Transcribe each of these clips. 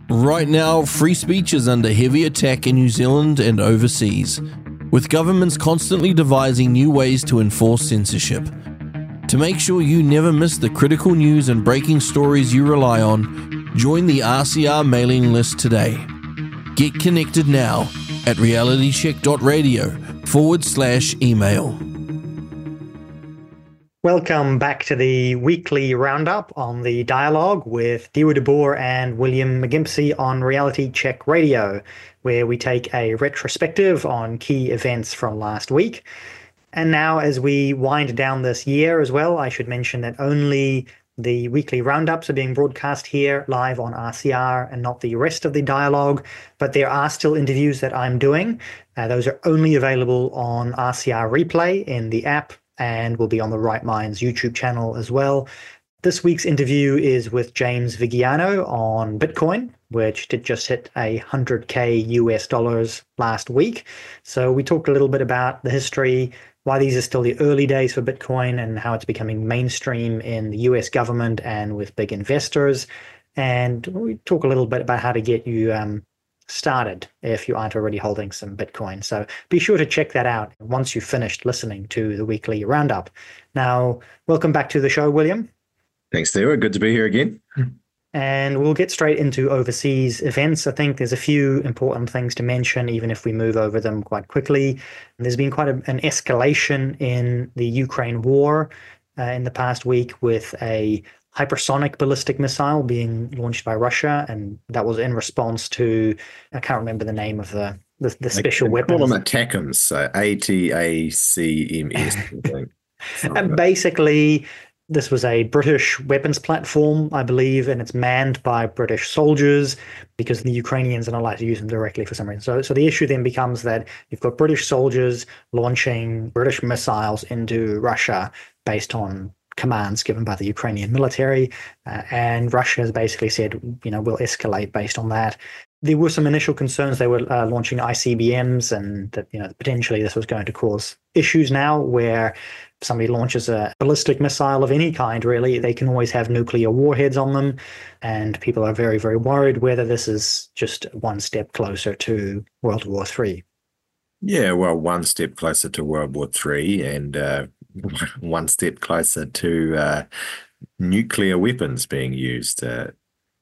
Right now, free speech is under heavy attack in New Zealand and overseas, with governments constantly devising new ways to enforce censorship. To make sure you never miss the critical news and breaking stories you rely on, join the RCR mailing list today. Get connected now at realitycheck.radio/email. Welcome back to the weekly roundup on the dialogue with Dewa de Boer and William McGimpsey on Reality Check Radio, where we take a retrospective on key events from last week. And now, as we wind down this year as well, I should mention that only the weekly roundups are being broadcast here live on RCR and not the rest of the dialogue, but there are still interviews that I'm doing. Those are only available on RCR Replay in the app, and will be on the Right Minds YouTube channel as well. This week's interview is with James Viggiano on Bitcoin, which did just hit $100K US last week. So we talked a little bit about the history, why these are still the early days for Bitcoin, and how it's becoming mainstream in the US government and with big investors. And we talk a little bit about how to get you started if you aren't already holding some Bitcoin. So be sure to check that out once you've finished listening to the weekly roundup. Now, welcome back to the show, William. Thanks, Theo. Good to be here again. And we'll get straight into overseas events. I think there's a few important things to mention, even if we move over them quite quickly. There's been quite an escalation in the Ukraine war in the past week, with a hypersonic ballistic missile being launched by Russia, and that was in response to, I can't remember the name of the special weapons. Call them ATACMS, so ATACMS. And basically, this was a British weapons platform, I believe, and it's manned by British soldiers because the Ukrainians are not allowed to use them directly for some reason. So the issue then becomes that you've got British soldiers launching British missiles into Russia based on commands given by the Ukrainian military, and Russia has basically said, we'll escalate based on that. There were some initial concerns they were launching ICBMs, and that potentially this was going to cause issues now where somebody launches a ballistic missile of any kind, really, they can always have nuclear warheads on them, and people are very, very worried whether this is just one step closer to World War III. Yeah, well, one step closer to World War III, and one step closer to nuclear weapons being used in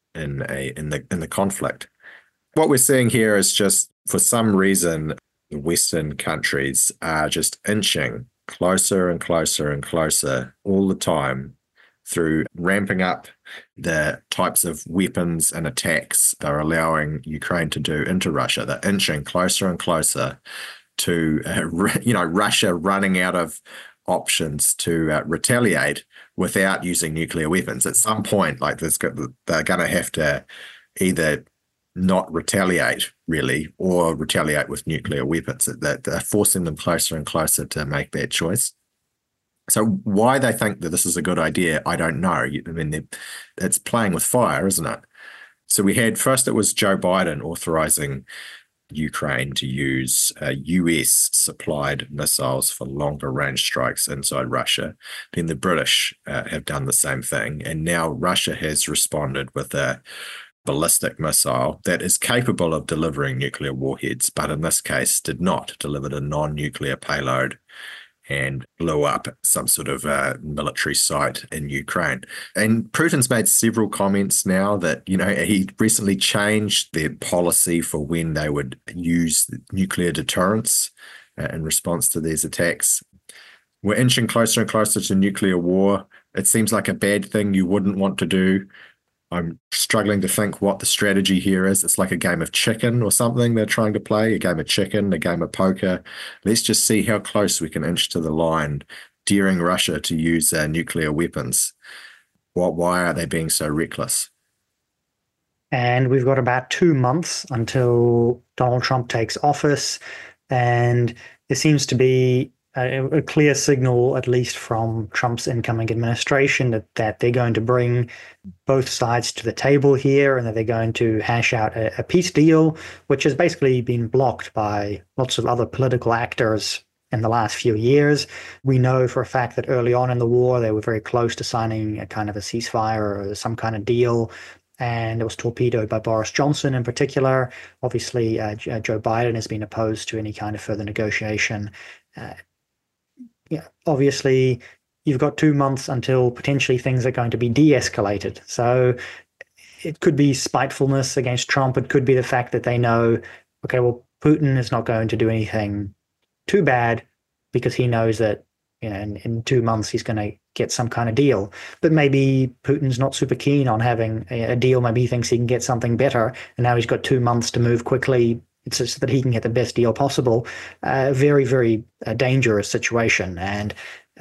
the conflict. What we're seeing here is just, for some reason, the Western countries are just inching closer and closer and closer all the time through ramping up the types of weapons and attacks they're allowing Ukraine to do into Russia. They're inching closer and closer to Russia running out of options to retaliate without using nuclear weapons. At some point, they're going to have to either not retaliate, really, or retaliate with nuclear weapons. They're forcing them closer and closer to make that choice. So why they think that this is a good idea, I don't know. I mean, it's playing with fire, isn't it? So we had, first it was Joe Biden authorizing Ukraine to use US-supplied missiles for longer-range strikes inside Russia. Then the British have done the same thing, and now Russia has responded with a ballistic missile that is capable of delivering nuclear warheads, but in this case did not, delivered a non-nuclear payload and blew up some sort of military site in Ukraine. And Putin's made several comments now that, he recently changed their policy for when they would use nuclear deterrence in response to these attacks. We're inching closer and closer to nuclear war. It seems like a bad thing you wouldn't want to do. I'm struggling to think what the strategy here is. It's like a game of chicken or something they're trying to play, a game of chicken, a game of poker. Let's just see how close we can inch to the line, daring Russia to use nuclear weapons. Why are they being so reckless? And we've got about 2 months until Donald Trump takes office, and there seems to be a clear signal, at least from Trump's incoming administration, that they're going to bring both sides to the table here, and that they're going to hash out a peace deal, which has basically been blocked by lots of other political actors in the last few years. We know for a fact that early on in the war, they were very close to signing a kind of a ceasefire or some kind of deal. and it was torpedoed by Boris Johnson in particular. Obviously, Joe Biden has been opposed to any kind of further negotiation. Obviously, you've got 2 months until potentially things are going to be de-escalated. So it could be spitefulness against Trump. It could be the fact that they know, okay, well, Putin is not going to do anything too bad because he knows that, in 2 months he's going to get some kind of deal. But maybe Putin's not super keen on having a deal. Maybe he thinks he can get something better, and now he's got 2 months to move quickly. It's just that he can get the best deal possible. Very, very dangerous situation. And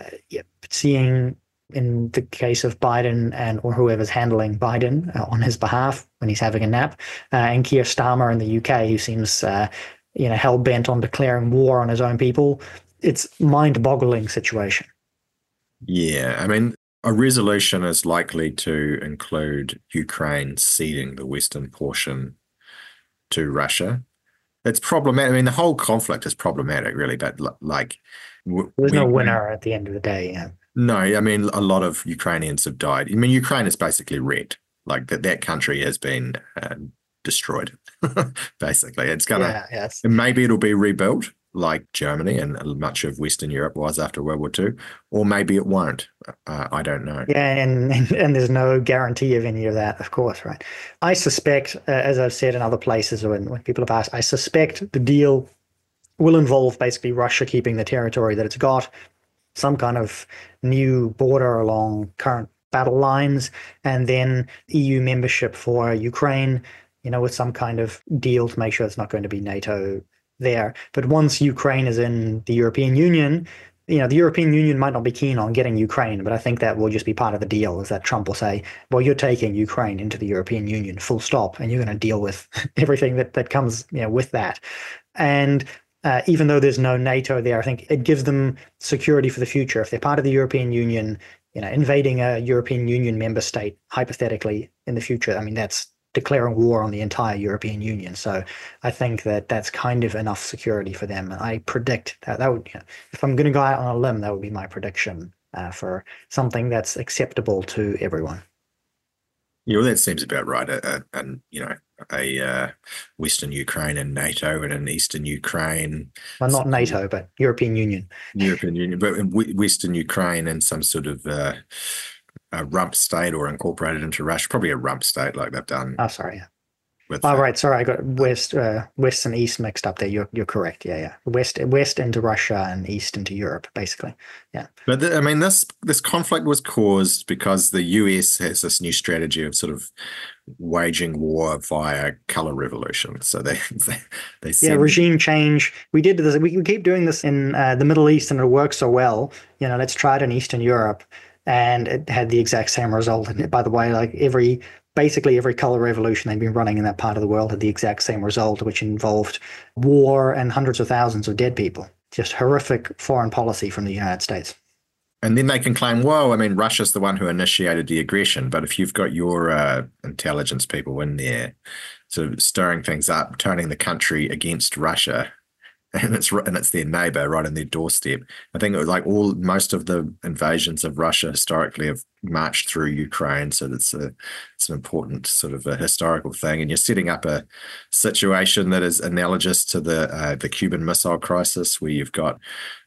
seeing in the case of Biden or whoever's handling Biden on his behalf when he's having a nap, and Keir Starmer in the UK, who seems hell bent on declaring war on his own people. It's mind-boggling situation. Yeah, I mean, a resolution is likely to include Ukraine ceding the western portion to Russia. It's problematic. I mean, the whole conflict is problematic, really, but there's no winner at the end of the day. Yeah. No, I mean, a lot of Ukrainians have died. I mean, Ukraine is basically wrecked. Like that country has been destroyed, basically. It's gonna, maybe it'll be rebuilt like Germany and much of Western Europe was after World War II, or maybe it won't. I don't know. Yeah, and there's no guarantee of any of that, of course, right? I suspect, as I've said in other places when people have asked, I suspect the deal will involve basically Russia keeping the territory that it's got, some kind of new border along current battle lines, and then EU membership for Ukraine, with some kind of deal to make sure it's not going to be NATO there. But once Ukraine is in the European Union, the European Union might not be keen on getting Ukraine, but I think that will just be part of the deal, is that Trump will say, well, you're taking Ukraine into the European Union, full stop, and you're going to deal with everything that comes with that. And even though there's no NATO there, I think it gives them security for the future. If they're part of the European Union, invading a European Union member state, hypothetically, in the future, I mean, that's declaring war on the entire European Union. So I think that's kind of enough security for them. I predict that would, if I'm going to go out on a limb, that would be my prediction for something that's acceptable to everyone. Yeah, well, that seems about right. A Western Ukraine and NATO, and an Eastern Ukraine. Well, not NATO, but European Union. European Union, but Western Ukraine and some sort of a rump state or incorporated into Russia, probably a rump state like they've done. Oh, sorry. Right. Sorry, I got west and east mixed up there. You're correct. Yeah. West into Russia and east into Europe, basically. Yeah. But this conflict was caused because the US has this new strategy of sort of waging war via color revolution. So they regime change. We did this. We keep doing this in the Middle East, and it works so well. Let's try it in Eastern Europe. And it had the exact same result. And by the way, basically every color revolution they'd been running in that part of the world had the exact same result, which involved war and hundreds of thousands of dead people. Just horrific foreign policy from the United States. And then they can claim, well, I mean, Russia's the one who initiated the aggression. But if you've got your intelligence people in there sort of stirring things up, turning the country against Russia, and it's their neighbor right on their doorstep. I think it was most of the invasions of Russia historically have marched through Ukraine, so it's an important sort of a historical thing. And you're setting up a situation that is analogous to the Cuban Missile Crisis, where you've got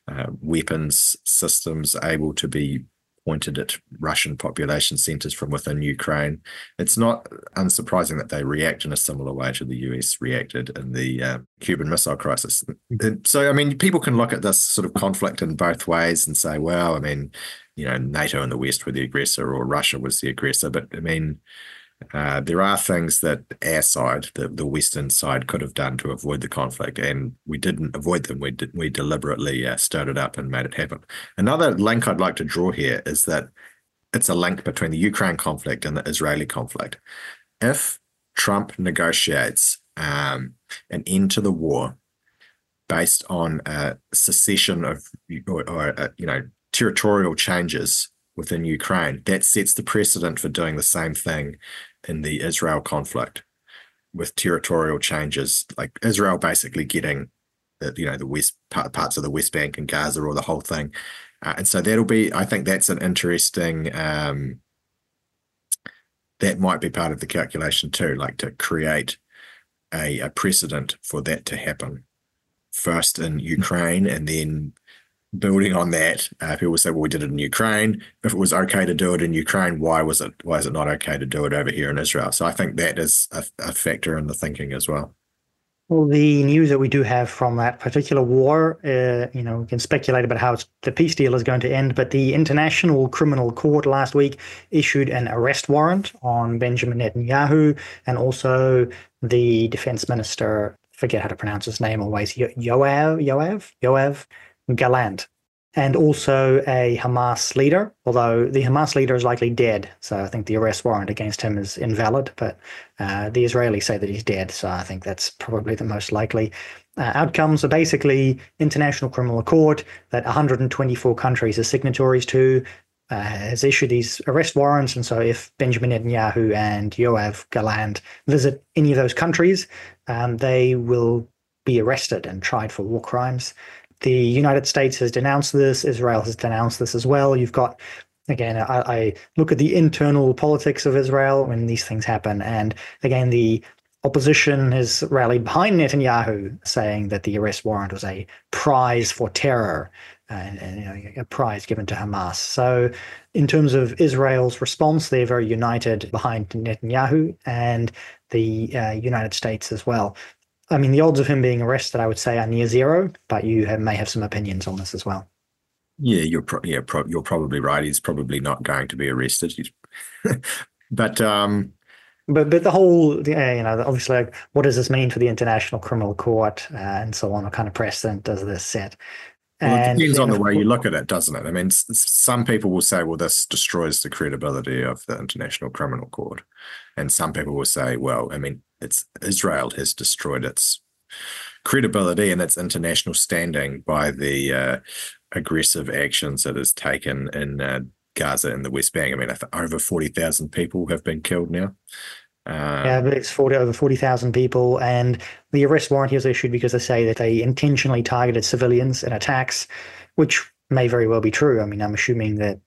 weapons systems able to be pointed at Russian population centers from within Ukraine. It's not unsurprising that they react in a similar way to the US reacted in the Cuban Missile Crisis. So, I mean, people can look at this sort of conflict in both ways and say, well, I mean, NATO and the West were the aggressor or Russia was the aggressor. But, I mean, there are things that our side, the Western side, could have done to avoid the conflict, and we didn't avoid them. We deliberately stirred it up and made it happen. Another link I'd like to draw here is that it's a link between the Ukraine conflict and the Israeli conflict. If Trump negotiates an end to the war based on a secession of or territorial changes within Ukraine, that sets the precedent for doing the same thing in the Israel conflict with territorial changes, like Israel basically getting the west parts of the West Bank and Gaza, or the whole thing. And so I think that's an interesting that might be part of the calculation too, like to create a precedent for that to happen first in Ukraine, and then building on that, people say, well, we did it in Ukraine. If it was okay to do it in Ukraine, why is it not okay to do it over here in Israel? So I think that is a factor in the thinking as well. Well, the news that we do have from that particular war, we can speculate about how the peace deal is going to end, but the International Criminal Court last week issued an arrest warrant on Benjamin Netanyahu, and also the defense minister, forget how to pronounce his name always, Yoav Gallant, and also a Hamas leader, although the Hamas leader is likely dead. So I think the arrest warrant against him is invalid, but the Israelis say that he's dead. So I think that's probably the most likely outcome. So basically, International Criminal Court that 124 countries are signatories to has issued these arrest warrants. And so if Benjamin Netanyahu and Yoav Gallant visit any of those countries, they will be arrested and tried for war crimes. The United States has denounced this. Israel has denounced this as well. You've got, again, I look at the internal politics of Israel when these things happen. And again, the opposition has rallied behind Netanyahu, saying that the arrest warrant was a prize for terror, and a prize given to Hamas. So in terms of Israel's response, they're very united behind Netanyahu and the United States as well. I mean, the odds of him being arrested, I would say, are near zero, but you may have some opinions on this as well. Yeah, you're probably right. He's probably not going to be arrested. But the whole, obviously, like, what does this mean for the International Criminal Court and so on? What kind of precedent does this set? Well, it depends on the way you look at it, doesn't it? I mean, some people will say, well, this destroys the credibility of the International Criminal Court. And some people will say, well, I mean, Israel has destroyed its credibility and its international standing by the aggressive actions it has taken in Gaza and the West Bank. I mean, over 40,000 people have been killed now. Yeah, but it's over 40,000 people, and the arrest warrant was issued because they say that they intentionally targeted civilians in attacks, which may very well be true. I mean, I'm assuming that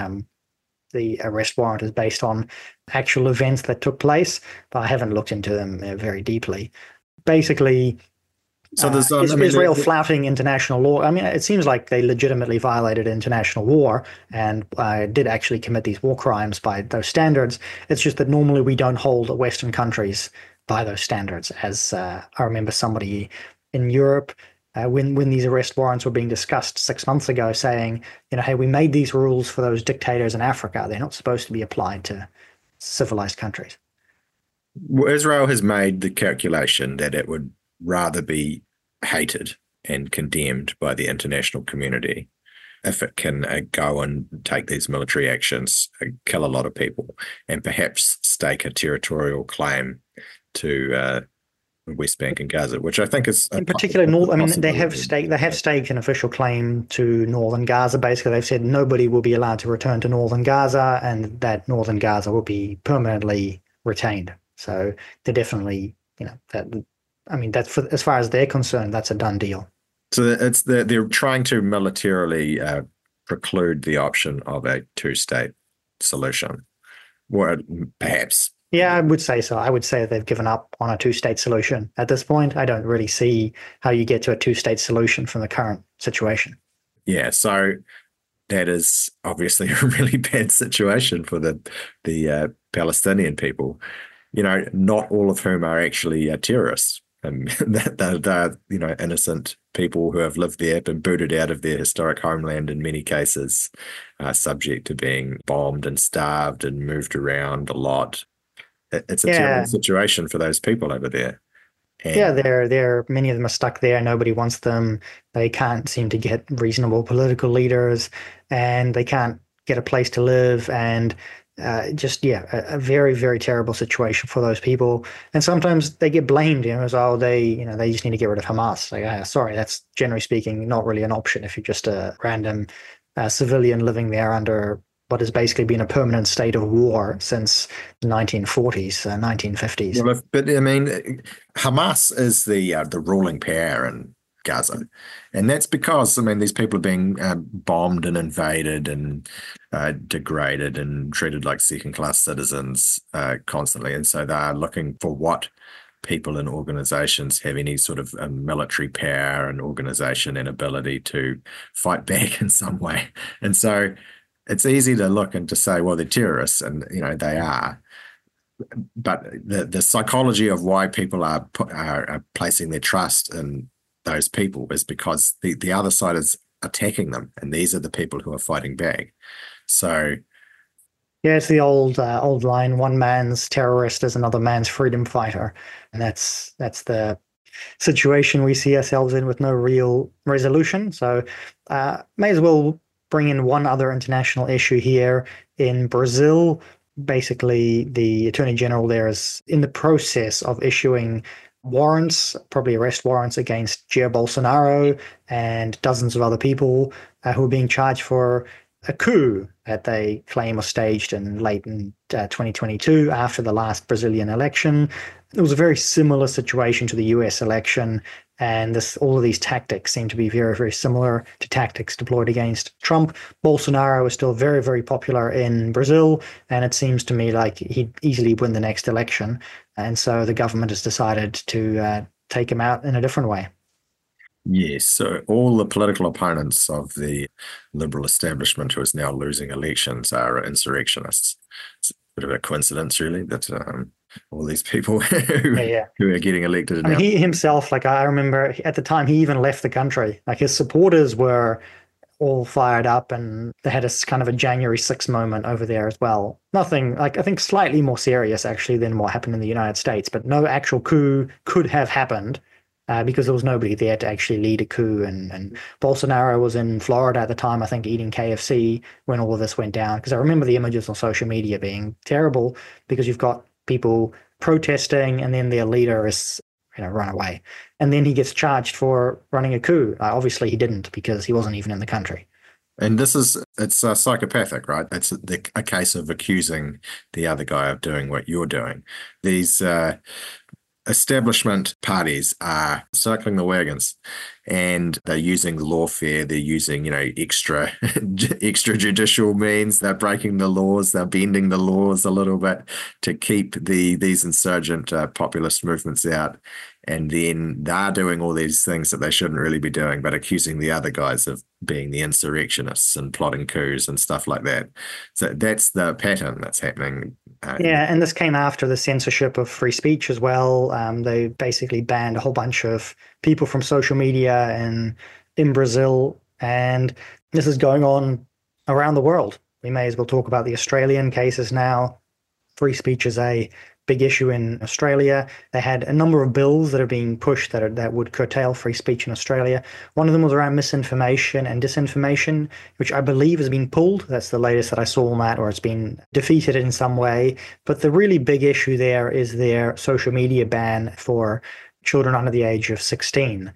the arrest warrant is based on actual events that took place, but I haven't looked into them very deeply. Basically, so there's Israel flouting international law. I mean, it seems like they legitimately violated international law and did actually commit these war crimes by those standards. It's just that normally we don't hold Western countries by those standards. As I remember somebody in Europe, when these arrest warrants were being discussed 6 months ago, saying, hey, we made these rules for those dictators in Africa. They're not supposed to be applied to civilized countries. Well, Israel has made the calculation that it would rather be hated and condemned by the international community if it can go and take these military actions, kill a lot of people, and perhaps stake a territorial claim to West Bank and Gaza, which I think is in particular they have staked an official claim to northern Gaza. Basically, they've said nobody will be allowed to return to northern Gaza, and that northern Gaza will be permanently retained. So they're definitely, that's as far as they're concerned, that's a done deal. So they're trying to militarily preclude the option of a two-state solution, or perhaps. Yeah, I would say so. I would say they've given up on a two-state solution at this point. I don't really see how you get to a two-state solution from the current situation. Yeah, so that is obviously a really bad situation for the Palestinian people. Not all of whom are actually terrorists. They're innocent people who have lived there, been booted out of their historic homeland in many cases, subject to being bombed and starved and moved around a lot. It's a terrible situation for those people over there. And they're many of them are stuck there. Nobody wants them. They can't seem to get reasonable political leaders, and they can't get a place to live. And a very, very terrible situation for those people. And sometimes they get blamed, as they just need to get rid of Hamas. Like, sorry, that's generally speaking not really an option if you're just a random civilian living there under what has basically been a permanent state of war since the 1940s, 1950s. Well, but I mean, Hamas is the ruling power in Gaza. And that's because, I mean, these people are being bombed and invaded and degraded and treated like second-class citizens constantly. And so they're looking for what people in organizations have any sort of military power and organization and ability to fight back in some way. And so it's easy to look and to say, well, they're terrorists, and, you know, they are. But the psychology of why people are placing their trust in those people is because the other side is attacking them, and these are the people who are fighting back. So yeah, it's the old line: one man's terrorist is another man's freedom fighter, and that's the situation we see ourselves in with no real resolution. So may as well bring in one other international issue here. In Brazil, basically the Attorney General there is in the process of issuing warrants, probably arrest warrants, against Jair Bolsonaro and dozens of other people who are being charged for a coup that they claim was staged late in 2022 after the last Brazilian election. It was a very similar situation to the US election, and all of these tactics seem to be very, very similar to tactics deployed against Trump. Bolsonaro is still very, very popular in Brazil, and it seems to me like he'd easily win the next election. And so the government has decided to take him out in a different way. yes, so all the political opponents of the liberal establishment who is now losing elections are insurrectionists. It's a bit of a coincidence, really, that all these people who are getting elected. I mean, he himself, like, I remember at the time he even left the country. Like, his supporters were all fired up, and they had a kind of a January 6th moment over there as well. Nothing, like, I think slightly more serious actually than what happened in the United States, but no actual coup could have happened because there was nobody there to actually lead a coup. And Bolsonaro was in Florida at the time, I think, eating KFC when all of this went down. Because I remember the images on social media being terrible, because you've got people protesting and then their leader is, you know, run away. And then he gets charged for running a coup. Obviously he didn't, because he wasn't even in the country. And it's psychopathic, right? It's a case of accusing the other guy of doing what you're doing. These establishment parties are circling the wagons, and they're using lawfare. They're using, you know, extrajudicial means. They're breaking the laws. They're bending the laws a little bit to keep these insurgent populist movements out. And then they're doing all these things that they shouldn't really be doing, but accusing the other guys of being the insurrectionists and plotting coups and stuff like that. So that's the pattern that's happening. And this came after the censorship of free speech as well. They basically banned a whole bunch of people from social media in Brazil, and this is going on around the world. We may as well talk about the Australian cases now. Free speech is a big issue in Australia. They had a number of bills that are being pushed that would curtail free speech in Australia. One of them was around misinformation and disinformation, which I believe has been pulled. That's the latest that I saw on that, or it's been defeated in some way. But the really big issue there is their social media ban for children under the age of 16.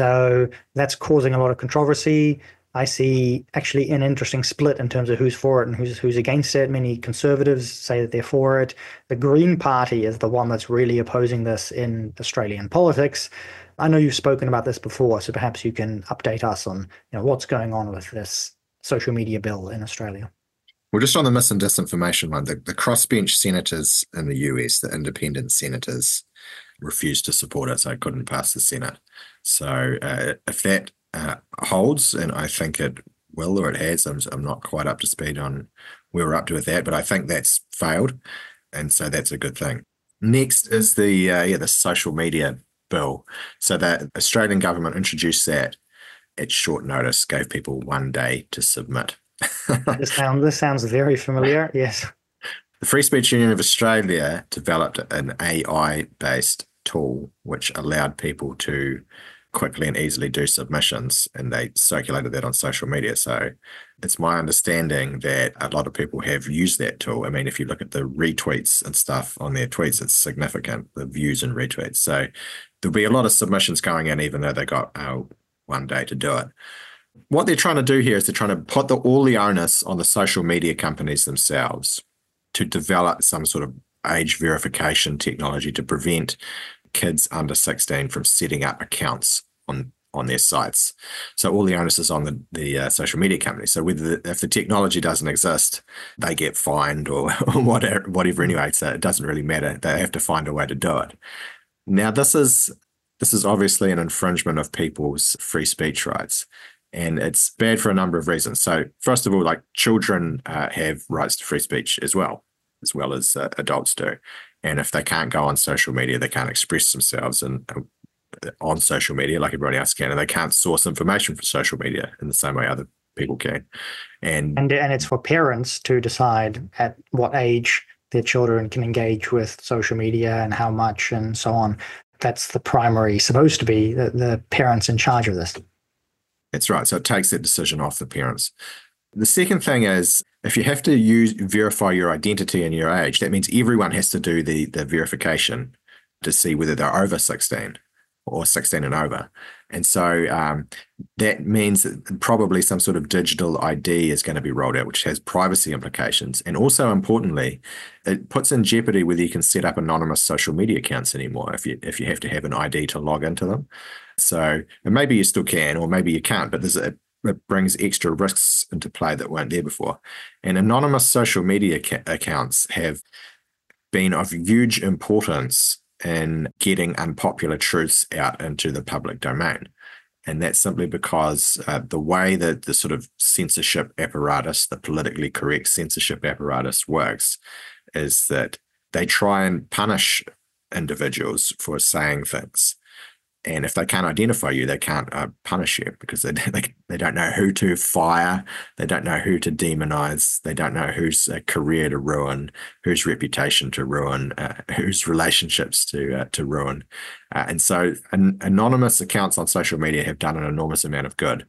So that's causing a lot of controversy. I see actually an interesting split in terms of who's for it and who's against it. Many conservatives say that they're for it. The Green Party is the one that's really opposing this in Australian politics. I know you've spoken about this before, so perhaps you can update us on, you know, what's going on with this social media bill in Australia. Well, just on the mis and disinformation one, the crossbench senators in the US, the independent senators, refused to support it, so it couldn't pass the Senate. So if that holds, and I think it will, or it has, I'm not quite up to speed on where we're up to with that, but I think that's failed, and so that's a good thing. Next is the social media bill. So the Australian government introduced that at short notice, gave people 1 day to submit. This sounds very familiar. Yes. The Free Speech Union of Australia developed an AI-based tool which allowed people to quickly and easily do submissions, and they circulated that on social media. So it's my understanding that a lot of people have used that tool. I mean, if you look at the retweets and stuff on their tweets, it's significant, the views and retweets. So there'll be a lot of submissions going in, even though they got 1 day to do it. What they're trying to do here is they're trying to put all the onus on the social media companies themselves to develop some sort of age verification technology to prevent kids under 16 from setting up accounts on on their sites. So all the onus is on the social media companies. So if the technology doesn't exist, they get fined or whatever anyway. So it doesn't really matter. They have to find a way to do it. Now, this is obviously an infringement of people's free speech rights. And it's bad for a number of reasons. So first of all, like children have rights to free speech as well as adults do. And if they can't go on social media, they can't express themselves on social media like everybody else can, and they can't source information from social media in the same way other people can. And it's for parents to decide at what age their children can engage with social media and how much and so on. That's supposed to be the parents in charge of this. That's right. So it takes that decision off the parents. The second thing is, if you have to verify your identity and your age, that means everyone has to do the verification to see whether they're over 16 or 16 and over. And so that means that probably some sort of digital ID is going to be rolled out, which has privacy implications. And also importantly, it puts in jeopardy whether you can set up anonymous social media accounts anymore if you have to have an ID to log into them. So and maybe you still can, or maybe you can't, but it brings extra risks into play that weren't there before. And anonymous social media accounts have been of huge importance in getting unpopular truths out into the public domain. And that's simply because the way that the sort of censorship apparatus, the politically correct censorship apparatus works, is that they try and punish individuals for saying things. And if they can't identify you, they can't punish you because they don't know who to fire, they don't know who to demonize, they don't know whose career to ruin, whose reputation to ruin, whose relationships to ruin. And so anonymous accounts on social media have done an enormous amount of good.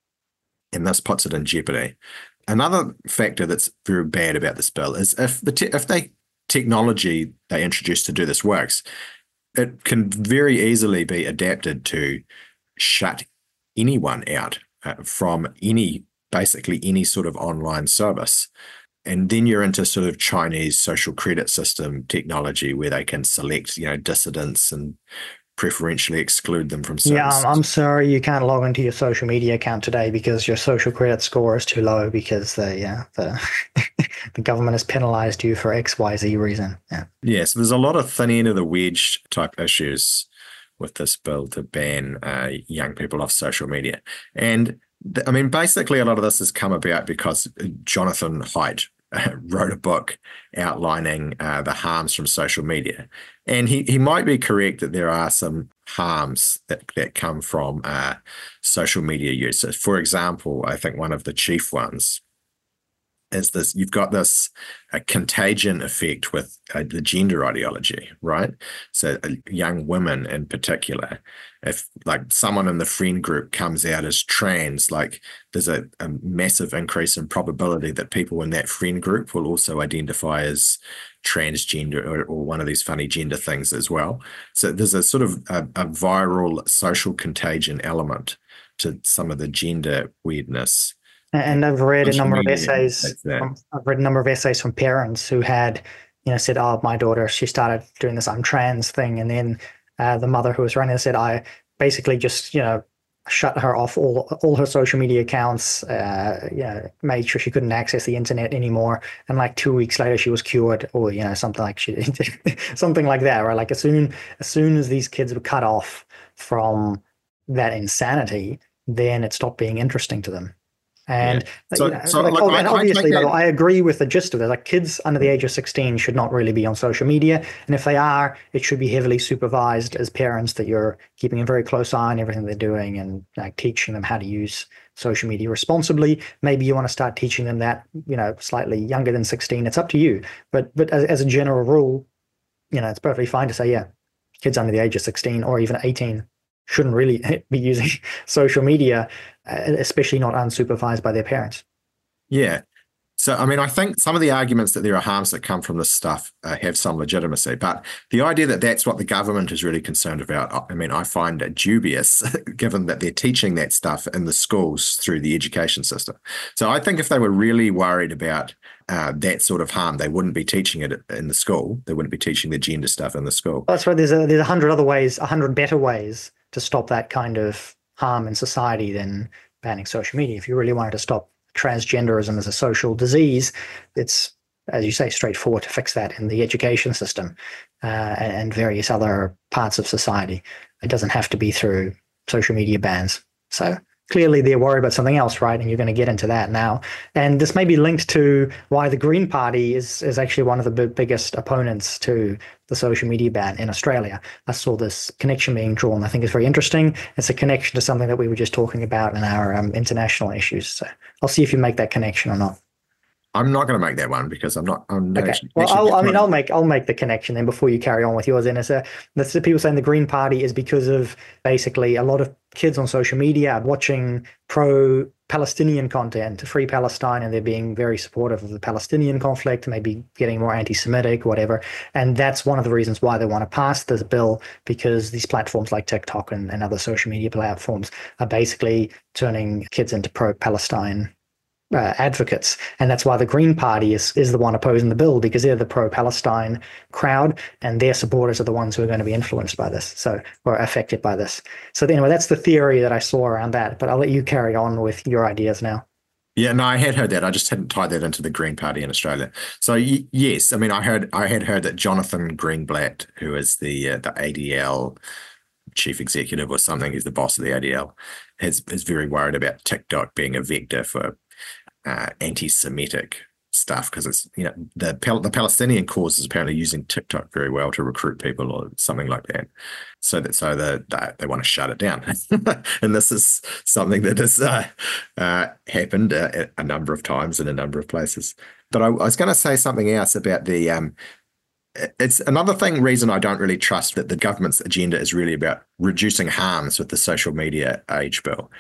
And this puts it in jeopardy. Another factor that's very bad about this bill is if the technology they introduced to do this works, it can very easily be adapted to shut anyone out from basically any sort of online service. And then you're into sort of Chinese social credit system technology where they can select, dissidents and preferentially exclude them from services. Yeah, I'm sorry you can't log into your social media account today because your social credit score is too low because the government has penalized you for XYZ reason. Yeah, so there's a lot of thin end of the wedge type issues with this bill to ban young people off social media. And basically a lot of this has come about because Jonathan Haidt wrote a book outlining the harms from social media. And he might be correct that there are some harms that come from social media use. So for example, I think one of the chief ones is this: you've got this contagion effect with the gender ideology, right? So young women in particular, if like someone in the friend group comes out as trans, like there's a massive increase in probability that people in that friend group will also identify as transgender or one of these funny gender things as well. So there's a sort of a viral social contagion element to some of the gender weirdness. And I've read a number of essays. I've read a number of essays from parents who had, said, "Oh, my daughter, she started doing this 'I'm trans' thing," and then the mother who was running it said, "I basically just, shut her off all her social media accounts, made sure she couldn't access the internet anymore, and like 2 weeks later she was cured," or something like something like that, right? Like as soon as these kids were cut off from that insanity, then it stopped being interesting to them. And obviously, I agree with the gist of it. Like kids under the age of 16 should not really be on social media. And if they are, it should be heavily supervised as parents, that you're keeping a very close eye on everything they're doing and teaching them how to use social media responsibly. Maybe you want to start teaching them that, slightly younger than 16. It's up to you. But as a general rule, it's perfectly fine to say, kids under the age of 16 or even 18 shouldn't really be using social media, especially not unsupervised by their parents. Yeah. So, I think some of the arguments that there are harms that come from this stuff have some legitimacy, but the idea that that's what the government is really concerned about, I find it dubious, given that they're teaching that stuff in the schools through the education system. So I think if they were really worried about that sort of harm, they wouldn't be teaching it in the school. They wouldn't be teaching the gender stuff in the school. That's right. There's 100 other ways, 100 better ways to stop that kind of harm in society than banning social media. If you really wanted to stop transgenderism as a social disease, it's, as you say, straightforward to fix that in the education system and various other parts of society. It doesn't have to be through social media bans. So clearly they're worried about something else, right? And you're going to get into that now. And this may be linked to why the Green Party is actually one of the biggest opponents to the social media ban in Australia. I saw this connection being drawn. I think it's very interesting. It's a connection to something that we were just talking about in our international issues. So I'll see if you make that connection or not. I'm not going to make that one because I'm not. Okay. Well, I'll make the connection then before you carry on with yours. And it's the people saying the Green Party is because of basically a lot of kids on social media are watching pro-Palestinian content, Free Palestine, and they're being very supportive of the Palestinian conflict, maybe getting more anti-Semitic, whatever. And that's one of the reasons why they want to pass this bill, because these platforms like TikTok and other social media platforms are basically turning kids into pro-Palestine advocates. And that's why the Green Party is the one opposing the bill, because they're the pro-Palestine crowd and their supporters are the ones who are going to be influenced by this, or affected by this. So anyway, that's the theory that I saw around that, but I'll let you carry on with your ideas now. Yeah, no, I had heard that. I just hadn't tied that into the Green Party in Australia. So yes, I mean, I had heard that Jonathan Greenblatt, who is the ADL chief executive or something, he's the boss of the ADL, is very worried about TikTok being a vector for anti-Semitic stuff, because it's, the Palestinian cause is apparently using TikTok very well to recruit people or something like that. So they want to shut it down, and this is something that has happened a number of times in a number of places. But I was going to say something else about the. It's another reason I don't really trust that the government's agenda is really about reducing harms with the social media age bill.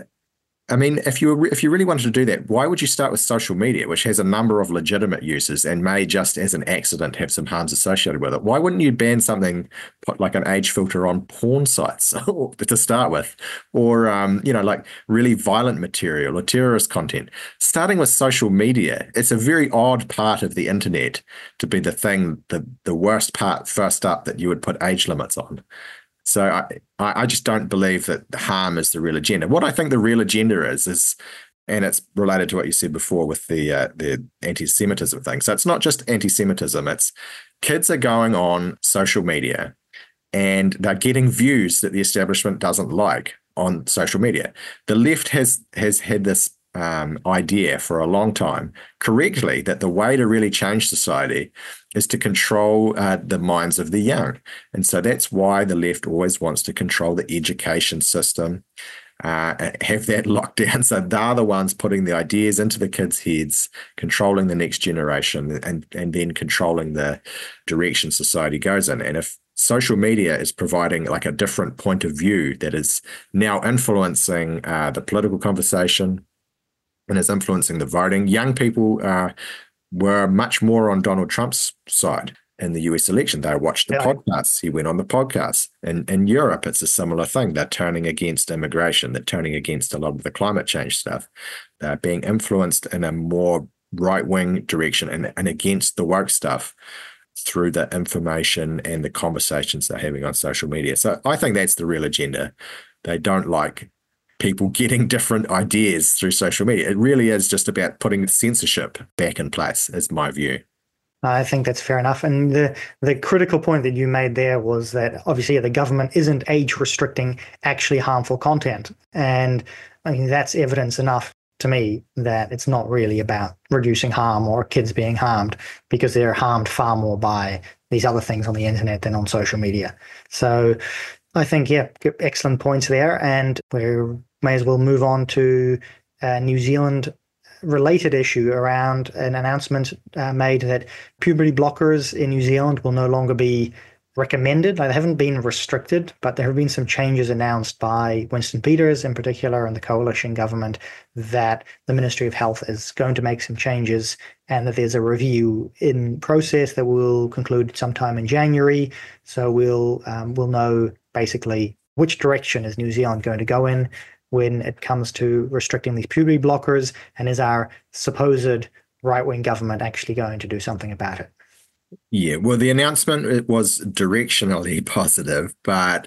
I mean, if you really wanted to do that, why would you start with social media, which has a number of legitimate uses and may just as an accident have some harms associated with it? Why wouldn't you ban something, put like an age filter on porn sites to start with, or like really violent material or terrorist content? Starting with social media, it's a very odd part of the internet to be the thing, the worst part first up that you would put age limits on. So I just don't believe that the harm is the real agenda. What I think the real agenda is, and it's related to what you said before with the anti-Semitism thing. So it's not just anti-Semitism. It's kids are going on social media and they're getting views that the establishment doesn't like on social media. The left has had this idea for a long time, correctly, that the way to really change society is to control the minds of the young. And so that's why the left always wants to control the education system, have that locked down. So they're the ones putting the ideas into the kids' heads, controlling the next generation, and then controlling the direction society goes in. And if social media is providing like a different point of view that is now influencing the political conversation and is influencing the voting, young people were much more on Donald Trump's side in the US election. They watched the podcasts. He went on the podcasts. In Europe, it's a similar thing. They're turning against immigration. They're turning against a lot of the climate change stuff. They're being influenced in a more right-wing direction and against the woke stuff through the information and the conversations they're having on social media. So I think that's the real agenda. They don't like people getting different ideas through social media. It really is just about putting censorship back in place, is my view. I think that's fair enough. And the critical point that you made there was that obviously the government isn't age restricting actually harmful content. And I mean, that's evidence enough to me that it's not really about reducing harm or kids being harmed, because they're harmed far more by these other things on the internet than on social media. So I think, excellent points there. And we may as well move on to New Zealand related issue around an announcement made that puberty blockers in New Zealand will no longer be recommended. They haven't been restricted, but there have been some changes announced by Winston Peters in particular and the coalition government that the Ministry of Health is going to make some changes, and that there's a review in process that will conclude sometime in January. So we'll know basically which direction is New Zealand going to go in when it comes to restricting these puberty blockers, and is our supposed right-wing government actually going to do something about it? Yeah, well, the announcement, it was directionally positive, but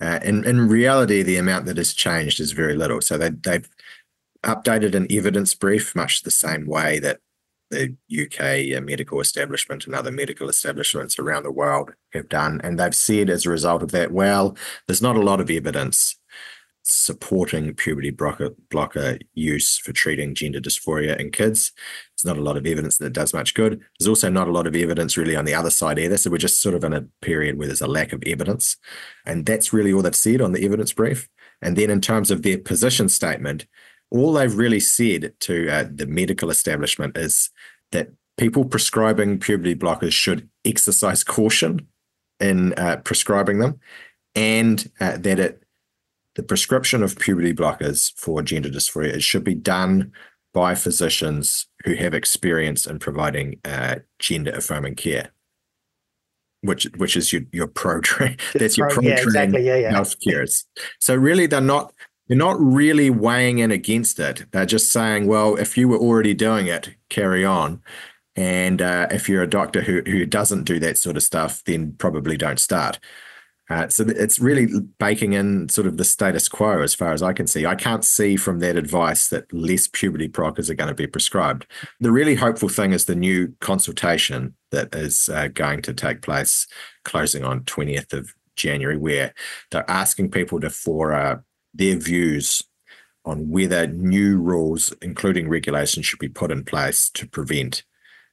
In reality, the amount that has changed is very little. So they've updated an evidence brief much the same way that the UK medical establishment and other medical establishments around the world have done. And they've said as a result of that, well, there's not a lot of evidence supporting puberty blocker use for treating gender dysphoria in kids. There's not a lot of evidence that it does much good. There's also not a lot of evidence really on the other side either. So we're just sort of in a period where there's a lack of evidence. And that's really all they've said on the evidence brief. And then in terms of their position statement, all they've really said to the medical establishment is that people prescribing puberty blockers should exercise caution in prescribing them, and that the prescription of puberty blockers for gender dysphoria should be done by physicians who have experience in providing gender-affirming care, which is your pro-train. That's your pro-train healthcare. So really, they're not really weighing in against it. They're just saying, well, if you were already doing it, carry on. And if you're a doctor who doesn't do that sort of stuff, then probably don't start. So it's really baking in sort of the status quo as far as I can see. I can't see from that advice that less puberty blockers are going to be prescribed. The really hopeful thing is the new consultation that is going to take place closing on 20th of January, where they're asking people for their views on whether new rules, including regulations, should be put in place to prevent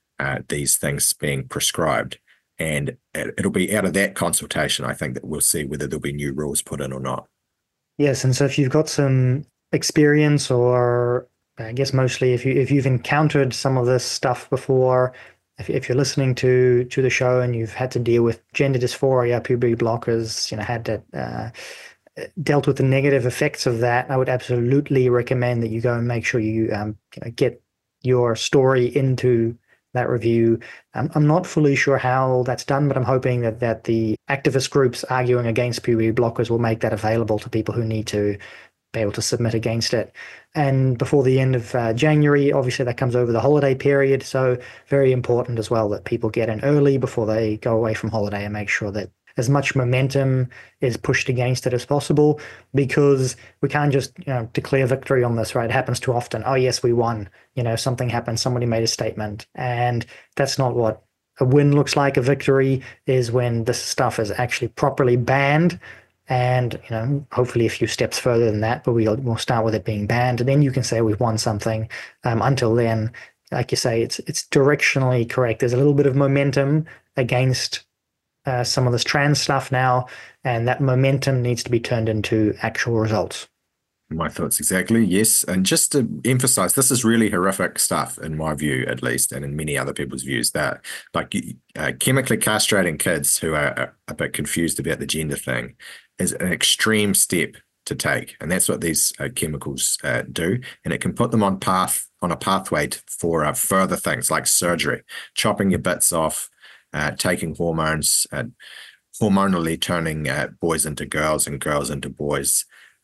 these things being prescribed. And it'll be out of that consultation, I think, that we'll see whether there'll be new rules put in or not. Yes, and so if you've got some experience, or I guess mostly if you've encountered some of this stuff before, if you're listening to the show and you've had to deal with gender dysphoria, puberty blockers, had to dealt with the negative effects of that, I would absolutely recommend that you go and make sure you get your story into that review. I'm not fully sure how that's done, but I'm hoping that the activist groups arguing against puberty blockers will make that available to people who need to be able to submit against it. And before the end of January, obviously that comes over the holiday period, so very important as well that people get in early before they go away from holiday and make sure that as much momentum is pushed against it as possible, because we can't just declare victory on this, right? It happens too often. Oh yes, we won. Something happened, somebody made a statement, and that's not what a win looks like. A victory is when this stuff is actually properly banned, and hopefully a few steps further than that, but we'll start with it being banned, and then you can say we've won something. Until then, like you say, it's directionally correct. There's a little bit of momentum against some of this trans stuff now, and that momentum needs to be turned into actual results. My thoughts exactly, yes. And just to emphasize, this is really horrific stuff in my view, at least, and in many other people's views, that like chemically castrating kids who are a bit confused about the gender thing is an extreme step to take. And that's what these chemicals do. And it can put them on a pathway for further things like surgery, chopping your bits off, taking hormones, hormonally turning boys into girls and girls into boys.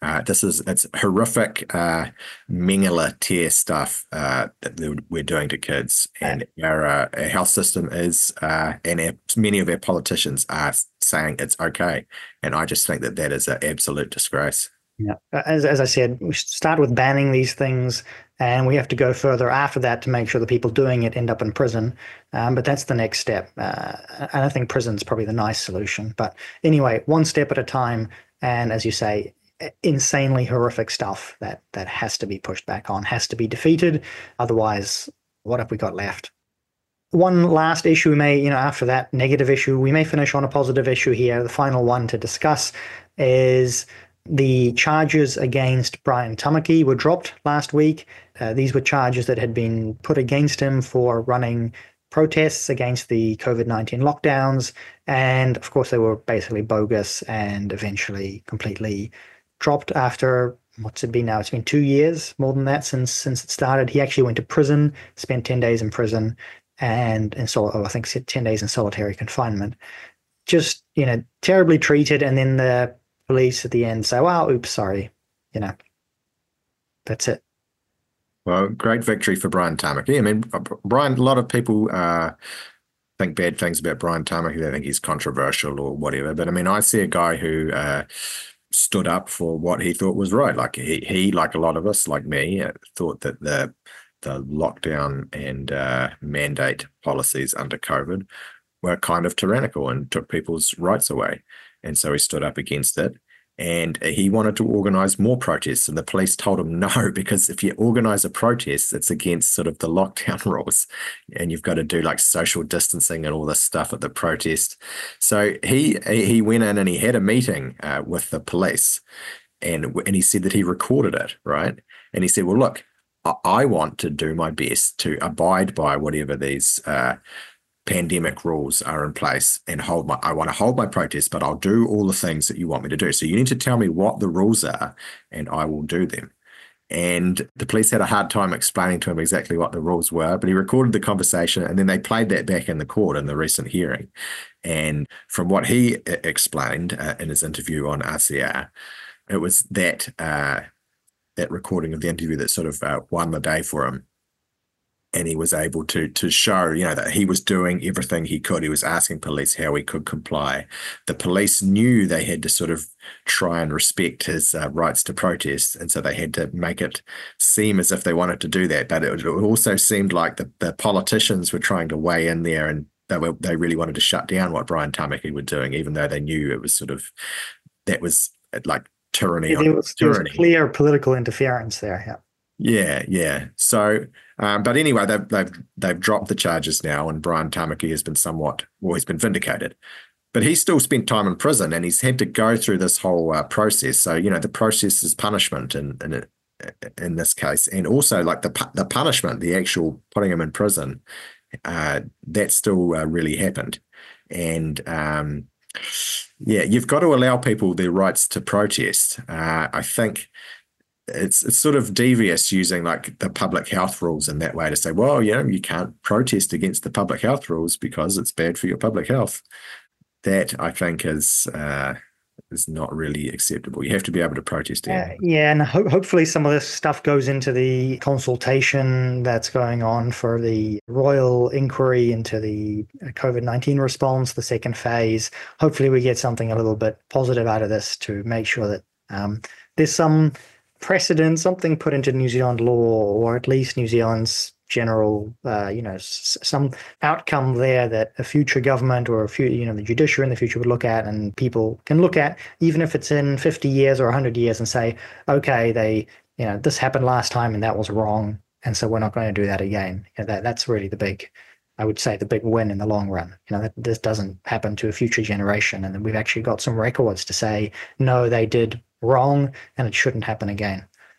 It's horrific Mengele tear stuff that we're doing to kids, and our health system is, and many of our politicians are saying it's okay, and I just think that is an absolute disgrace. Yeah, as I said, we start with banning these things, and we have to go further after that to make sure the people doing it end up in prison. But that's the next step, and I think prison's probably the nice solution. But anyway, one step at a time, and as you say, insanely horrific stuff that has to be pushed back on, has to be defeated. Otherwise, what have we got left? One last issue we may, after that negative issue, we may finish on a positive issue here. The final one to discuss is the charges against Brian Tamaki were dropped last week. These were charges that had been put against him for running protests against the COVID-19 lockdowns. And of course, they were basically bogus and eventually completely dropped after, what's it been now? It's been 2 years, more than that, since it started. He actually went to prison, spent 10 days in prison, and I think 10 days in solitary confinement. Just, terribly treated. And then the police at the end say, well, oops, sorry. That's it. Well, great victory for Brian Tamaki. I mean, Brian, a lot of people think bad things about Brian Tamaki. They think he's controversial or whatever. But I mean, I see a guy who stood up for what he thought was right. Like he like a lot of us, like me, thought that the lockdown and mandate policies under COVID were kind of tyrannical and took people's rights away. And so he stood up against it. And he wanted to organize more protests. And the police told him no, because if you organize a protest, it's against sort of the lockdown rules. And you've got to do like social distancing and all this stuff at the protest. So he went in and he had a meeting with the police. And he said that he recorded it, right? And he said, well, look, I want to do my best to abide by whatever these pandemic rules are in place and I want to hold my protest, but I'll do all the things that you want me to do. So you need to tell me what the rules are and I will do them. And the police had a hard time explaining to him exactly what the rules were, but he recorded the conversation and then they played that back in the court in the recent hearing. And from what he explained in his interview on RCR, it was that recording of the interview that sort of won the day for him. And he was able to show, that he was doing everything he could. He was asking police how he could comply. The police knew they had to sort of try and respect his rights to protest. And so they had to make it seem as if they wanted to do that. But it also seemed like the politicians were trying to weigh in there, and they really wanted to shut down what Brian Tamaki were doing, even though they knew it was that was like tyranny. There was clear political interference there. Yeah. So, but anyway, they've dropped the charges now, and Brian Tamaki has been he's been vindicated. But he's still spent time in prison, and he's had to go through this whole process. So, the process is punishment in this case, and also like the punishment, the actual putting him in prison, that still really happened. And you've got to allow people their rights to protest. I think it's sort of devious using like the public health rules in that way to say, well, you can't protest against the public health rules because it's bad for your public health. That I think is not really acceptable. You have to be able to protest. And hopefully some of this stuff goes into the consultation that's going on for the royal inquiry into the COVID-19 response, the second phase. Hopefully we get something a little bit positive out of this to make sure that there's some precedent, something put into New Zealand law, or at least New Zealand's general, some outcome there that a future government or the judiciary in the future would look at, and people can look at, even if it's in 50 years or 100 years, and say, okay, this happened last time and that was wrong, and so we're not going to do that again. That's really the big win in the long run. That this doesn't happen to a future generation, and then we've actually got some records to say, no, they did wrong and it shouldn't happen again.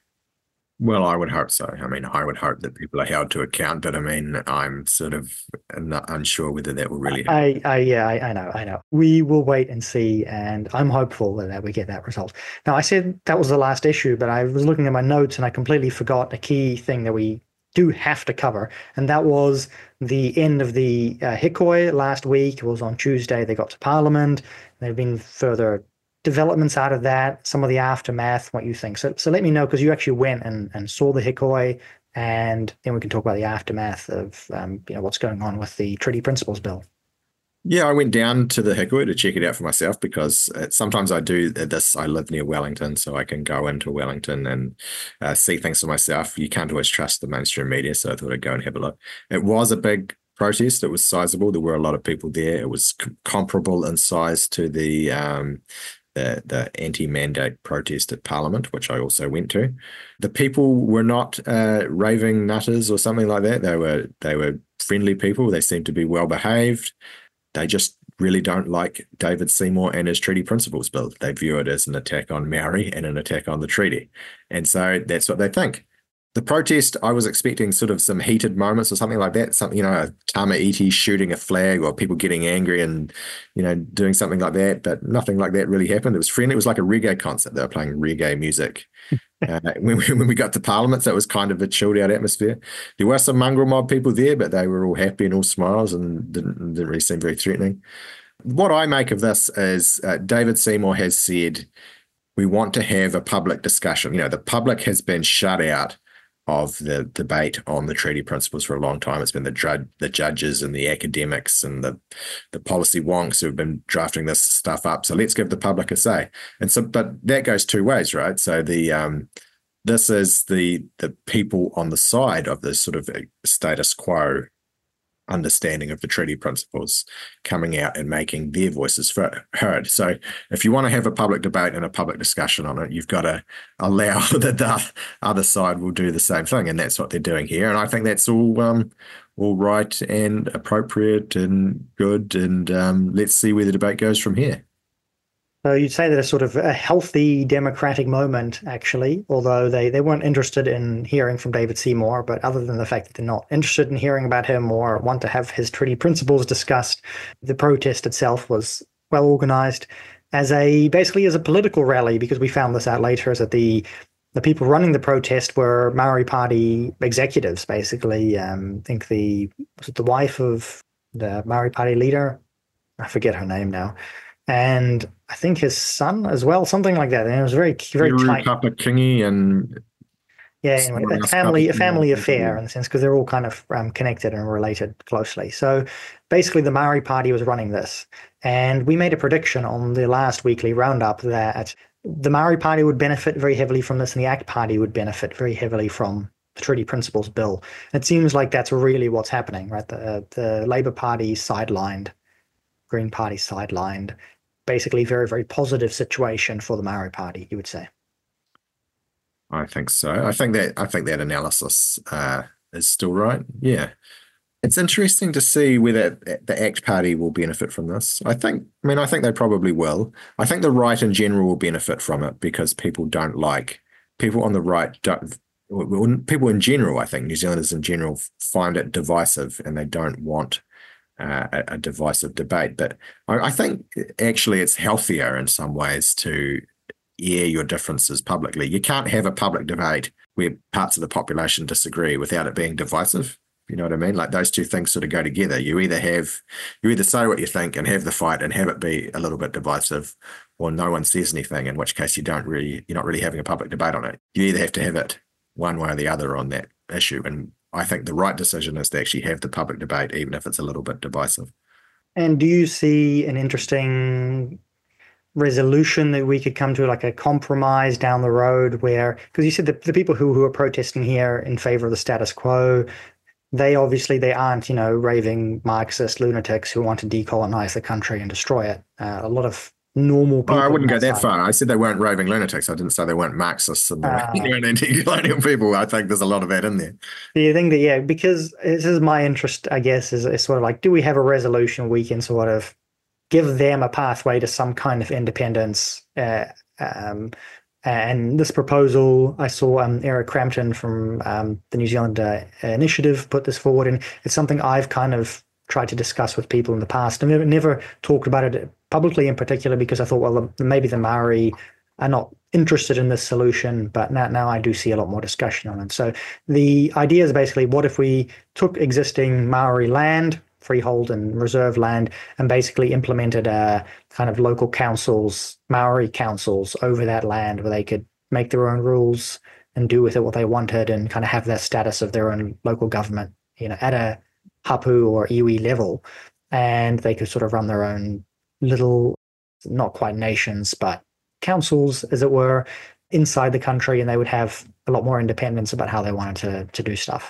Well, I would hope so. I mean, I would hope that people are held to account, but I mean, I'm sort of unsure whether that will really happen. I know. We will wait and see, and I'm hopeful that we get that result. Now, I said that was the last issue, but I was looking at my notes and I completely forgot a key thing that we do have to cover, and that was the end of the Hikoi last week. It was on Tuesday. They got to Parliament. There have been further developments out of that, some of the aftermath, what you think. So let me know, because you actually went and saw the Hikoi, and then we can talk about the aftermath of what's going on with the Treaty Principles Bill. Yeah, I went down to the Hikoi to check it out for myself, because sometimes I do this. I live near Wellington, so I can go into Wellington and see things for myself. You can't always trust the mainstream media, so I thought I'd go and have a look. It was a big protest. It was sizable. There were a lot of people there. It was comparable in size to the anti-mandate protest at Parliament, which I also went to. The people were not raving nutters or something like that. They were friendly people. They seemed to be well behaved. They just really don't like David Seymour and his Treaty Principles Bill. They view it as an attack on Maori and an attack on the treaty. And so that's what they think. The protest, I was expecting sort of some heated moments or something like that. Something, Tama Iti shooting a flag, or people getting angry and, doing something like that. But nothing like that really happened. It was friendly. It was like a reggae concert. They were playing reggae music when we got to Parliament. So it was kind of a chilled out atmosphere. There were some mongrel mob people there, but they were all happy and all smiles and didn't really seem very threatening. What I make of this is David Seymour has said, we want to have a public discussion. The public has been shut out of the debate on the treaty principles for a long time. It's been the judges and the academics and the policy wonks who have been drafting this stuff up. So let's give the public a say. And so, but that goes two ways, right? So this is the people on the side of this sort of status quo understanding of the treaty principles coming out and making their voices heard. So if you want to have a public debate and a public discussion on it, you've got to allow that the other side will do the same thing, and that's what they're doing here. And I think that's all right and appropriate and good, and let's see where the debate goes from here. So you'd say that it's sort of a healthy democratic moment, actually, although they weren't interested in hearing from David Seymour, but other than the fact that they're not interested in hearing about him or want to have his treaty principles discussed, the protest itself was well organized basically as a political rally, because we found this out later, is that the people running the protest were Maori Party executives, basically. I think was it the wife of the Maori Party leader? I forget her name now. And I think his son as well, something like that. And it was very tight. Kingi and anyway, a family affair in the sense, because they're all kind of connected and related closely. So basically, the Maori Party was running this, and we made a prediction on the last weekly roundup that the Maori Party would benefit very heavily from this, and the ACT Party would benefit very heavily from the Treaty Principles Bill. It seems like that's really what's happening, right? The Labour Party sidelined, Green Party sidelined. Basically, very, very positive situation for the Maori Party, you would say. I think so. I think that analysis is still right. Yeah, it's interesting to see whether the ACT Party will benefit from this. I think they probably will. I think the right in general will benefit from it, because people on the right people in general. I think New Zealanders in general find it divisive, and they don't want a divisive debate. But I think actually it's healthier in some ways to air your differences publicly. You can't have a public debate where parts of the population disagree without it being divisive. You know what I mean? Like, those two things sort of go together. You either say what you think and have the fight and have it be a little bit divisive, or no one says anything, in which case you're not really having a public debate on it. You either have to have it one way or the other on that issue. And I think the right decision is to actually have the public debate, even if it's a little bit divisive. And do you see an interesting resolution that we could come to, like a compromise down the road, where, because you said the people who are protesting here in favor of the status quo, they aren't, raving Marxist lunatics who want to decolonize the country and destroy it. A lot of normal people. I wouldn't go that far. I said they weren't raving lunatics. I didn't say they weren't Marxists and anti-colonial people. I think there's a lot of that in there. Do you think that, yeah, because this is my interest, I guess, is sort of like, do we have a resolution we can sort of give them a pathway to some kind of independence? And this proposal, I saw Eric Crampton from the New Zealand Initiative put this forward, and it's something I've kind of tried to discuss with people in the past. I've never talked about it publicly in particular, because I thought, well, maybe the Maori are not interested in this solution, but now I do see a lot more discussion on it. So the idea is basically, what if we took existing Maori land, freehold and reserve land, and basically implemented a kind of local councils, Maori councils over that land, where they could make their own rules and do with it what they wanted, and kind of have that status of their own local government, at a hapu or iwi level, and they could sort of run their own little, not quite nations, but councils, as it were, inside the country, and they would have a lot more independence about how they wanted to do stuff.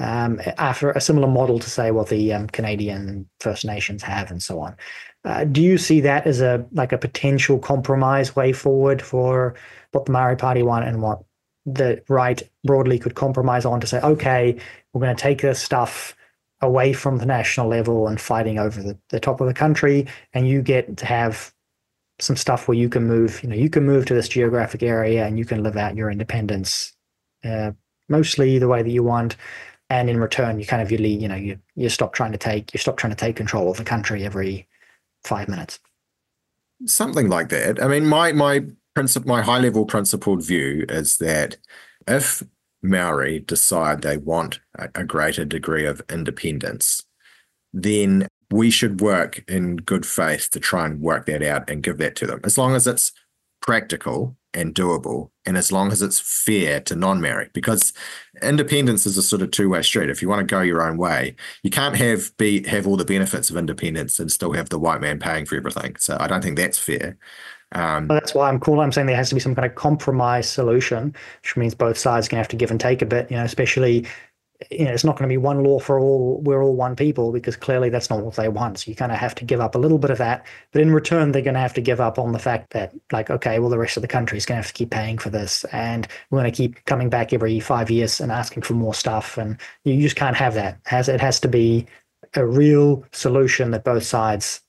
After a similar model to, say, what the Canadian First Nations have, and so on. Do you see that as a potential compromise way forward for what the Maori Party want, and what the right broadly could compromise on, to say, okay, we're going to take this stuff away from the national level and fighting over the top of the country, and you get to have some stuff where you can move, you can move to this geographic area and you can live out your independence mostly the way that you want. And in return, you stop trying to take control of the country every 5 minutes. Something like that. I mean, my high level principled view is that if Maori decide they want a greater degree of independence, then we should work in good faith to try and work that out and give that to them, as long as it's practical and doable, and as long as it's fair to non-Maori, because independence is a sort of two-way street. If you want to go your own way, you can't have all the benefits of independence and still have the white man paying for everything. So I don't think that's fair. That's why I'm saying there has to be some kind of compromise solution, which means both sides are going to have to give and take a bit, especially, it's not going to be one law for all, we're all one people, because clearly that's not what they want. So you kind of have to give up a little bit of that, but in return, they're going to have to give up on the fact that, like, okay, well, the rest of the country is going to have to keep paying for this, and we're going to keep coming back every 5 years and asking for more stuff. And you just can't have that. It has to be a real solution that both sides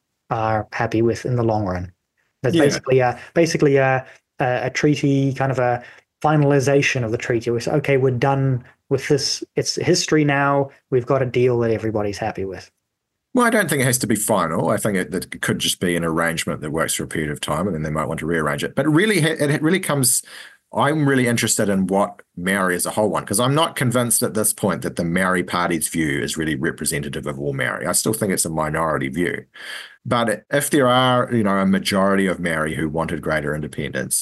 are happy with in the long run. That's basically a treaty, kind of a finalization of the treaty. We say, okay, we're done with this. It's history now. We've got a deal that everybody's happy with. Well, I don't think it has to be final. I think it could just be an arrangement that works for a period of time, and then they might want to rearrange it. But really, it really comes. I'm really interested in what Maori as a whole want, because I'm not convinced at this point that the Maori Party's view is really representative of all Maori. I still think it's a minority view. But if there are, a majority of Maori who wanted greater independence,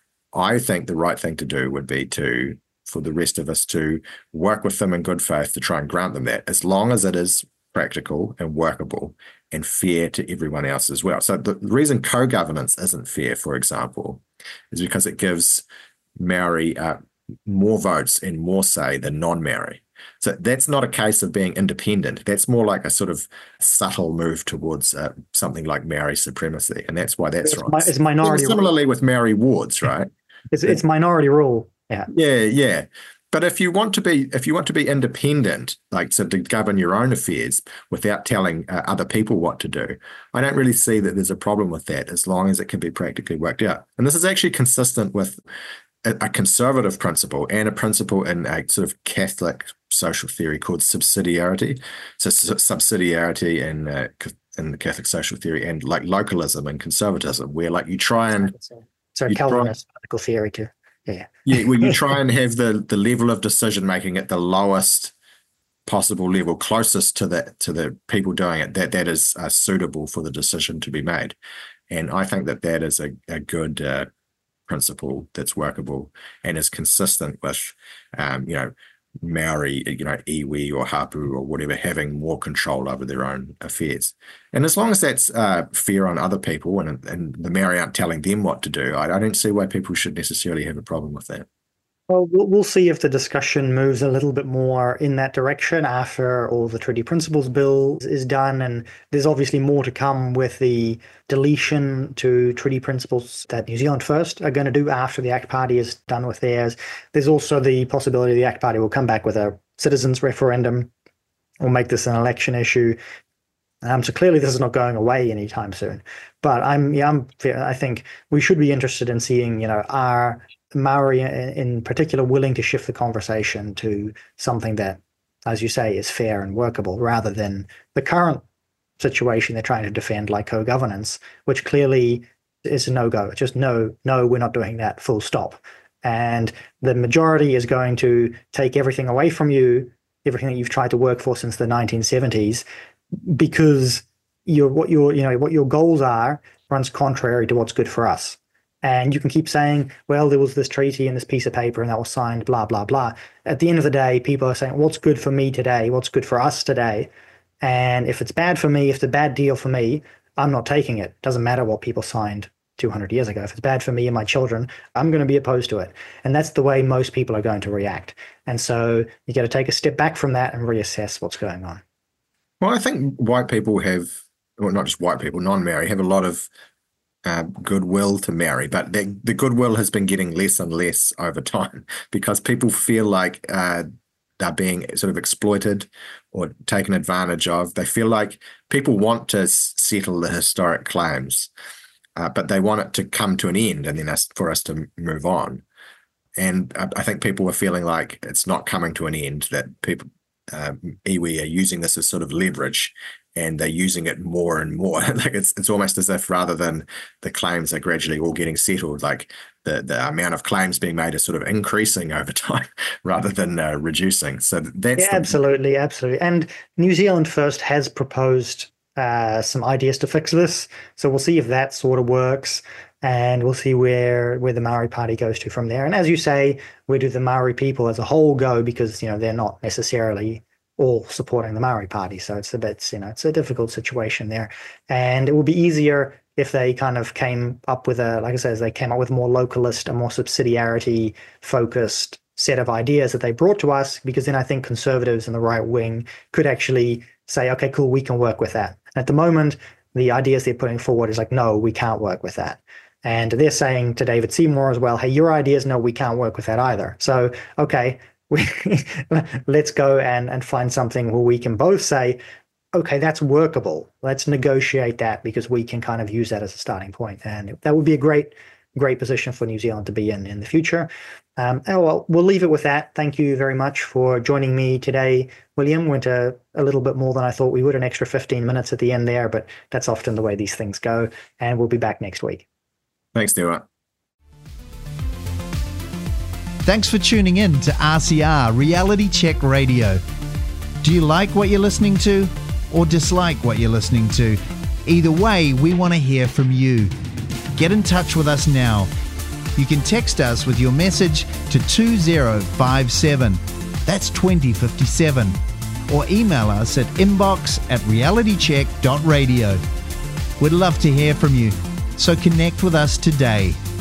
I think the right thing to do would be for the rest of us to work with them in good faith to try and grant them that, as long as it is practical and workable and fair to everyone else as well. So the reason co-governance isn't fair, for example, is because it gives Maori more votes and more say than non-Maori. So that's not a case of being independent. That's more like a sort of subtle move towards something like Maori supremacy, and that's why that's wrong. It's minority. Similarly with Maori wards, right? It's minority rule. Yeah. Yeah. But if you want to be independent, like so to govern your own affairs without telling other people what to do, I don't really see that there's a problem with that, as long as it can be practically worked out. And this is actually consistent with a conservative principle and a principle in a sort of Catholic social theory called subsidiarity. So subsidiarity in the Catholic social theory, and like localism and conservatism, where like you try and Calvinist political theory too. Yeah. Yeah, where you try and have the level of decision making at the lowest possible level, closest to the people doing it, that is suitable for the decision to be made. And I think that is a good principle that's workable and is consistent with Maori, iwi or hapu or whatever, having more control over their own affairs. And as long as that's fair on other people and the Maori aren't telling them what to do, I don't see why people should necessarily have a problem with that. Well, we'll see if the discussion moves a little bit more in that direction after all the Treaty Principles Bill is done. And there's obviously more to come with the deletion to treaty principles that New Zealand First are going to do after the ACT Party is done with theirs. There's also the possibility the ACT Party will come back with a citizens referendum or make this an election issue. So clearly this is not going away anytime soon. But I think we should be interested in seeing, are Maori in particular willing to shift the conversation to something that, as you say, is fair and workable, rather than the current situation they're trying to defend, like co-governance, which clearly is a no-go. It's just no, we're not doing that, full stop. And the majority is going to take everything away from you, everything that you've tried to work for since the 1970s, because what your goals are runs contrary to what's good for us. And you can keep saying, well, there was this treaty and this piece of paper and that was signed, blah, blah, blah. At the end of the day, people are saying, what's good for me today? What's good for us today? And if it's bad for me, if it's a bad deal for me, I'm not taking it. Doesn't matter what people signed 200 years ago. If it's bad for me and my children, I'm going to be opposed to it. And that's the way most people are going to react. And so you got to take a step back from that and reassess what's going on. Well, I think white people have, well, not just white people, non-Maori, have a lot of goodwill to Maori, but the goodwill has been getting less and less over time because people feel like they're being sort of exploited or taken advantage of. They feel like people want to settle the historic claims, but they want it to come to an end and then for us to move on. And I think people are feeling like it's not coming to an end, that people, iwi are using this as sort of leverage, and they're using it more and more. Like it's almost as if rather than the claims are gradually all getting settled, like the amount of claims being made is sort of increasing over time rather than reducing. So that's absolutely. And New Zealand First has proposed some ideas to fix this. So we'll see if that sort of works. and we'll see where the Maori Party goes to from there. And as you say, where do the Maori people as a whole go? Because, they're not necessarily all supporting the Maori Party. So it's a bit, it's a difficult situation there. And it will be easier if they kind of came up with like I said, they came up with a more localist, a more subsidiarity focused set of ideas that they brought to us, because then I think conservatives and the right wing could actually say, okay, cool, we can work with that. At the moment, the ideas they're putting forward is like, no, we can't work with that. And they're saying to David Seymour as well, hey, your ideas, no, we can't work with that either. So, okay, let's go and find something where we can both say, okay, that's workable. Let's negotiate that, because we can kind of use that as a starting point. And that would be a great position for New Zealand to be in the future. Well, we'll leave it with that. Thank you very much for joining me today, William. Went a little bit more than I thought we would, an extra 15 minutes at the end there, but that's often the way these things go. And we'll be back next week. Thanks, Niwa. Thanks for tuning in to RCR Reality Check Radio. Do you like what you're listening to or dislike what you're listening to? Either way, we want to hear from you. Get in touch with us now. You can text us with your message to 2057. That's 2057. Or email us at inbox@realitycheck.radio. We'd love to hear from you, so connect with us today.